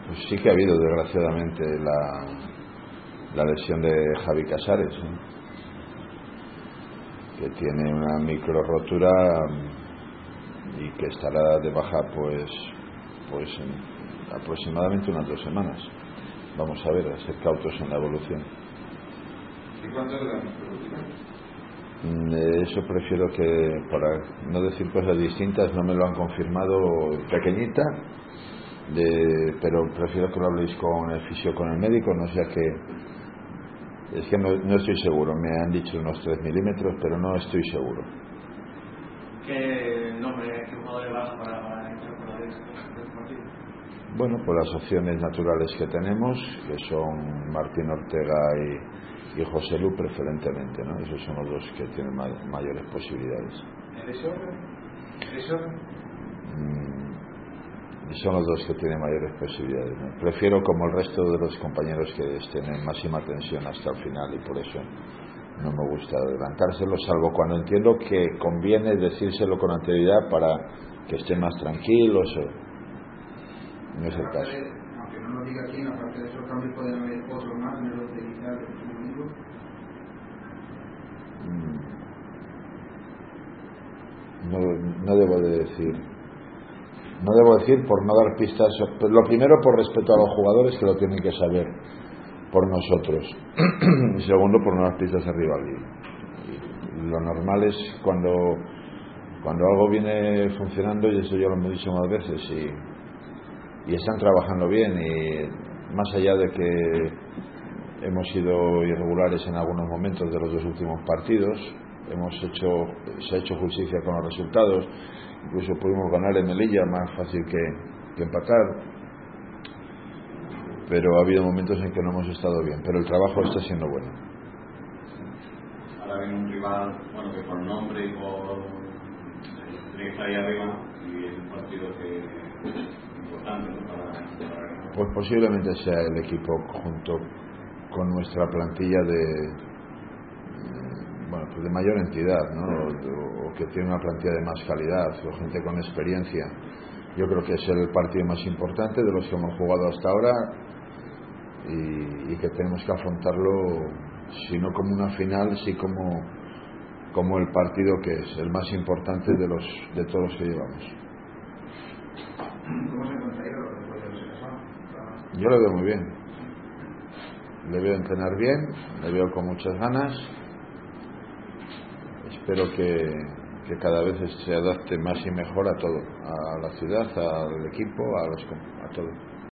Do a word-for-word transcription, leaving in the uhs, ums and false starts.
Pues sí que ha habido, desgraciadamente, la, la lesión de Javi Casares, ¿eh? Que tiene una micro rotura y que estará de baja pues pues en aproximadamente unas dos semanas. Vamos a ver, a ser cautos en la evolución. ¿Y cuánto es la micro rotura? Eso prefiero que, para no decir cosas distintas, no me lo han confirmado, pequeñita, de, pero prefiero que lo habléis con el fisio, con el médico, no sea que... Es que no, no estoy seguro, me han dicho unos tres milímetros, pero no estoy seguro. ¿Qué nombre, qué jugador vas para, para incorporar este partido? Bueno, pues las opciones naturales que tenemos, que son Martín Ortega y, y José Lu preferentemente, ¿no? Esos son los dos que tienen ma mayores posibilidades. ¿El desorden? ¿El desorden? Mm, son los dos que tienen mayores posibilidades, ¿no? Prefiero, como el resto de los compañeros, que estén en máxima tensión hasta el final, y por eso no me gusta adelantárselo, salvo cuando entiendo que conviene decírselo con anterioridad para que estén más tranquilos. O... no es el caso. Aunque no nos diga quién, aparte de esos cambios pueden haber otros más en el once inicial del próximo domingo. No, no debo de decir no debo decir por no dar pistas. Lo primero, por respeto a los jugadores, que lo tienen que saber por nosotros, y segundo, por no dar pistas al rival. Y, y lo normal es cuando cuando algo viene funcionando, y eso ya lo hemos dicho más veces, y, y están trabajando bien, y más allá de que hemos sido irregulares en algunos momentos de los dos últimos partidos, hemos hecho se ha hecho justicia con los resultados, incluso pudimos ganar en Melilla, más fácil que, que empatar, pero ha habido momentos en que no hemos estado bien, pero el trabajo está siendo bueno. Ahora viene un rival, bueno, que por nombre y por tiene que estar ahí arriba, y es un partido que es importante, ¿no? para, para... Pues posiblemente sea el equipo, junto con nuestra plantilla, de bueno, pues de mayor entidad, ¿no? O, o que tiene una plantilla de más calidad, o gente con experiencia. Yo creo que es el partido más importante de los que hemos jugado hasta ahora, y, y que tenemos que afrontarlo, si no como una final, sí como como el partido que es el más importante de los de todos los que llevamos. ¿Cómo se encuentra ahí después de los exámenes? Yo lo veo muy bien, le veo entrenar bien, le veo con muchas ganas. Espero que, que cada vez se adapte más y mejor a todo, a la ciudad, al equipo, a, los, a todo.